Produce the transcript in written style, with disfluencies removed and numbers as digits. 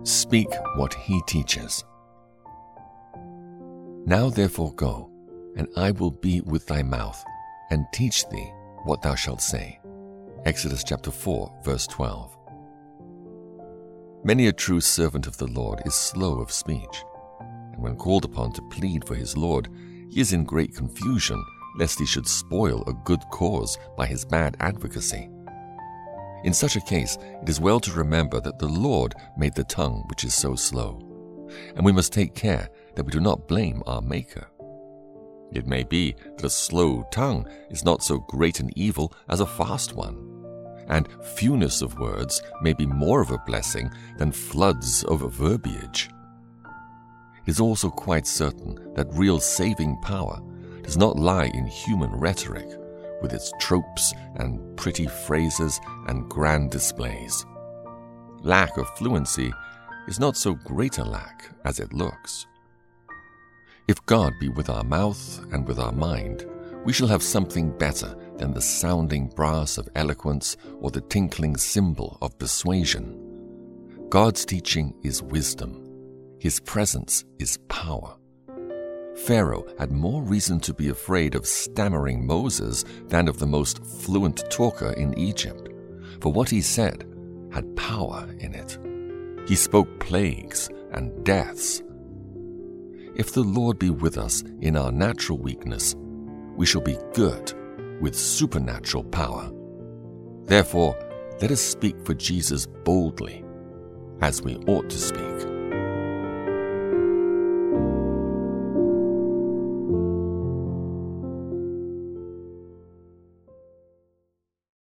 Speak what he teaches. Now therefore go, and I will be with thy mouth, and teach thee what thou shalt say. Exodus chapter 4, verse 12. Many a true servant of the Lord is slow of speech, and when called upon to plead for his Lord, he is in great confusion, lest he should spoil a good cause by his bad advocacy. In such a case, it is well to remember that the Lord made the tongue which is so slow, and we must take care that we do not blame our Maker. It may be that a slow tongue is not so great an evil as a fast one, and fewness of words may be more of a blessing than floods of verbiage. It is also quite certain that real saving power does not lie in human rhetoric, with its tropes and pretty phrases and grand displays. Lack of fluency is not so great a lack as it looks. If God be with our mouth and with our mind, we shall have something better than the sounding brass of eloquence or the tinkling cymbal of persuasion. God's teaching is wisdom. His presence is power. Pharaoh had more reason to be afraid of stammering Moses than of the most fluent talker in Egypt, for what he said had power in it. He spoke plagues and deaths. If the Lord be with us in our natural weakness, we shall be girt with supernatural power. Therefore, let us speak for Jesus boldly, as we ought to speak.